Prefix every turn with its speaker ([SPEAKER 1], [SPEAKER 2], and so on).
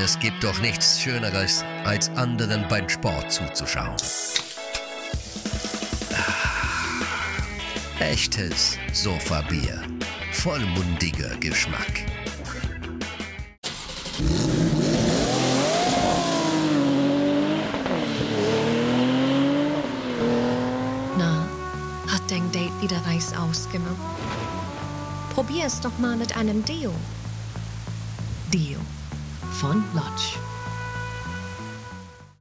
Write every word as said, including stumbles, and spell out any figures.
[SPEAKER 1] Es gibt doch nichts Schöneres, als anderen beim Sport zuzuschauen. Ah, echtes Sofabier. Vollmundiger Geschmack.
[SPEAKER 2] Na, hat dein Date wieder Reis ausgemacht? Probier es doch mal mit einem Deo. Deo von Lodge.